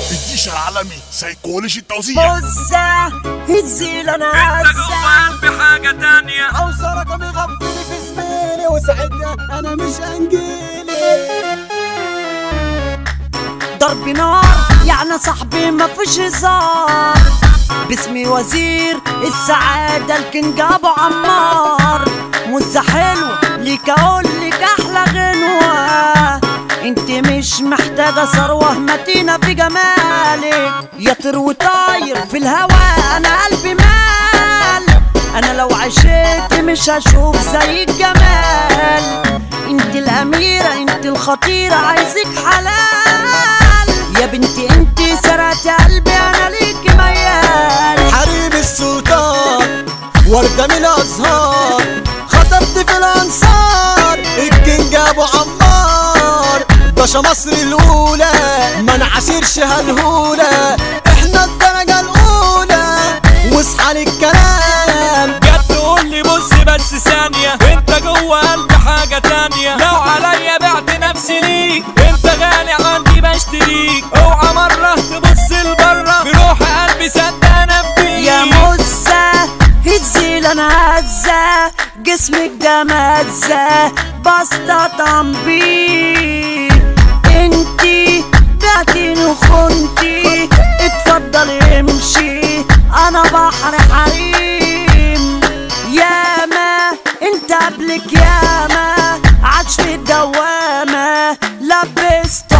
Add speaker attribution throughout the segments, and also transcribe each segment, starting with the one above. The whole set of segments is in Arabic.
Speaker 1: الديش العالمي سيكولوجي التوزيع.
Speaker 2: بصة هزيل انا
Speaker 3: انت جوه قلبي حاجة تانية.
Speaker 4: عاوز رقم يغفلي في زميلي وساعتها انا مش هنجيلي.
Speaker 2: ضرب نار يعني صاحبي ما فيش هزار. باسمي وزير السعادة الكينج ابو عمار. مزة حلوة ليك اقولك احلى غنوة. انت مش محتاجة ثروة متينة في جمالك. يا طير وطاير في الهوا انا قلبي مال. انا لو عشت مش هشوف زي الجمال. انت الاميرة انت الخطيرة عايزك حلال. يا بنتي انت سرقت قلبي انا ليكي ميال.
Speaker 4: حريم السلطان وردة من الازهار. خطبت في الانصار الكينج ابو عمار. باشا مصر الاولى ما نعاشرش هالهولة. احنا الدرجة الاولى واصحى للكلام.
Speaker 3: جت تقولي بص بس ثانية. انت جوه قلبي حاجة تانية. لو عليا بعت نفسي ليك. انت غالي عندي بشتريك. اوعى مرة تبص لبره. بروح قلبي صدق نفسي.
Speaker 2: يا مزة هزيل انا هزة. جسمك ده مزة بستطعم بيه. انتي بعتيني وخنتي. اتفضلي امشي انا بحر حريم. ياما انت قبلك ياما عاش في الدوامة. لبسته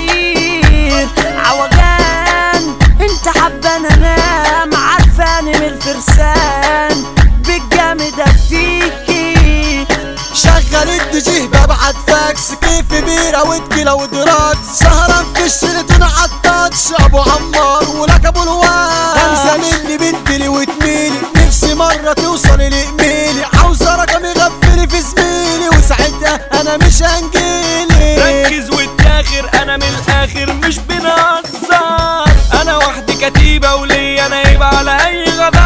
Speaker 2: حرير عوجان. انت حبان انام عارفاني من الفرسان. بالجامدة فيكي
Speaker 4: شغل الدجيه ببعت فاكس. كيف بيرة وتكيلة ودراكس. سهران في الشريطون عالتاتش. ابو عمار ولك ابو الواد. خمسة مني بنتلي وتميلي. نفسي مرة توصلي لإيميلي. عاوزة رقم يغفلي في زميلي وساعتها انا مش هنجيلي.
Speaker 3: ركز واتاخر انا من الاخر مش بنهزر. انا وحدي كتيبة وليا انا يبقى على اي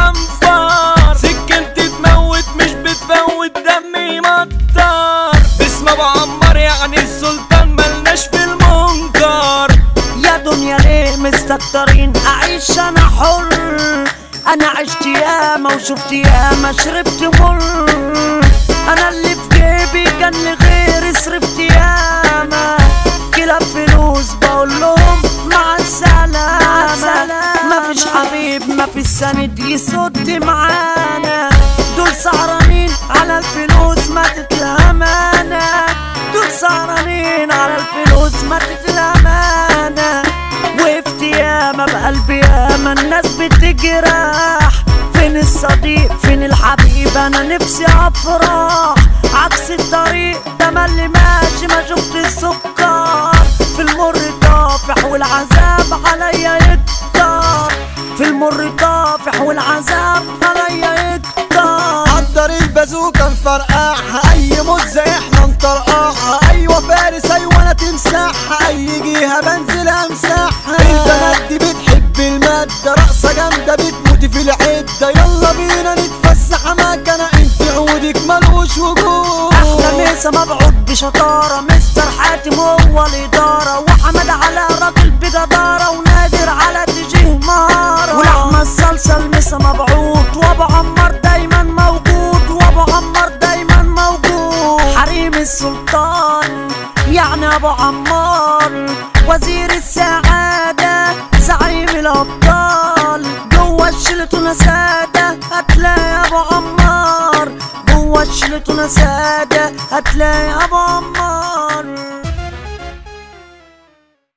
Speaker 3: غضنفر. سكنتي تموت مش بتفوت دمي مطر. باسم ابو عمار يعني السلطان ملناش في المنكر.
Speaker 2: يا دنيا ليه مستكترين اعيش انا حر. انا عشت ياما وشفت ياما شربت مر. انا اللي في جيبي كان لغيري صرفت ياما. كلا فلوس بقول لهم مع السلامة. مفيش حبيب مفيش سند يسد معانا. دول سهرانين على الفلوس ما تتلامانا. دول سهرانين على الفلوس ما تتلامانا. وقفت ياما بقلبي ياما الناس بتجرح. فين الصديق فين الحبيب انا نفسي افرح. عكس الطريق ده اللي ماشي ما شفت السكر. في المر طافح والعذاب عليا يكتر. في المر طافح والعذاب عليا يكتر.
Speaker 4: قدر البازوكا نفرقعها. اي مزة احنا نطرقعها. ايوه فارس ايوه انا تمسحها. اي جيها بنزل امسحها. البنات دي بتحب المادة. رقصة جامدة بتموتي في العدة. يلا بينا نتفسح مكانة. انت عودك ملوش وجود.
Speaker 2: احلى مسا مبعوث بشطارة. مستر حاتم هو الادارة. وحمد على راجل بجدارة. ونادر على تجيه مهارة. ولحمة الصلصة المسا مبعوث. وابو عمار دايما موجود. وابو عمار دايما موجود. حريم السلطان يعني ابو عمار. وزير السعادة زعيم الابطال. جوه الشلة سادة هتلاقي ابو عمار. جوه الشلة سادة هتلاقي ابو عمار.